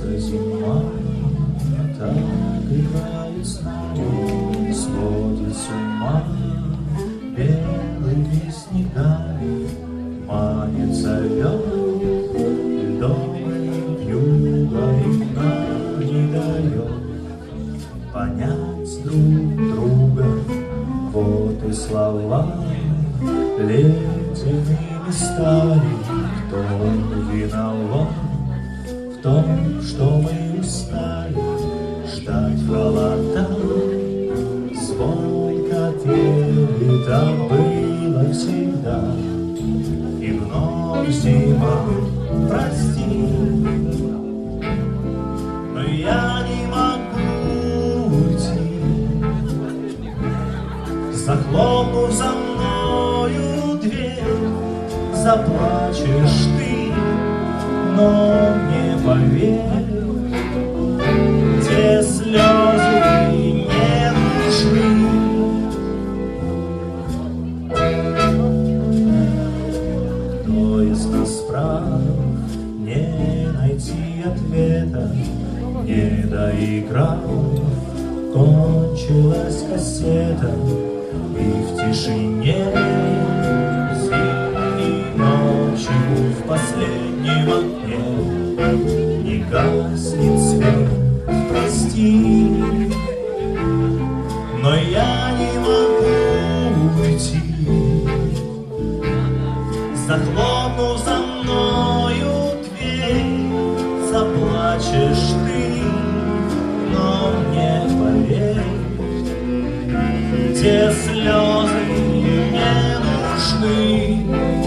Эта зима так играет с нами, сводит с ума белыми снегами, манит, зовет льдовой вьюгой, нам не дает понять друг друга. Вот и слова ледяными стали. Кто виноват в том, что мы устали ждать холода? Звонко пели, так было всегда. И вновь зима, прости, но я не могу уйти. Захлопнув за мною дверь, заплачешь ты, но не поверь, те слезы не нужны. Кто из нас прав, не найти ответа, не доиграл, кончилась кассета, и в тишине зимней ночью в последнем окне не гаснет свет. Прости, но я не могу уйти. Захлопнув за мною дверь, заплачешь ты, но мне поверь, те слезы не нужны.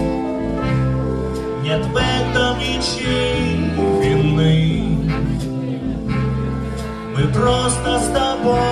Нет в этом ничьей вины. Мы просто с тобой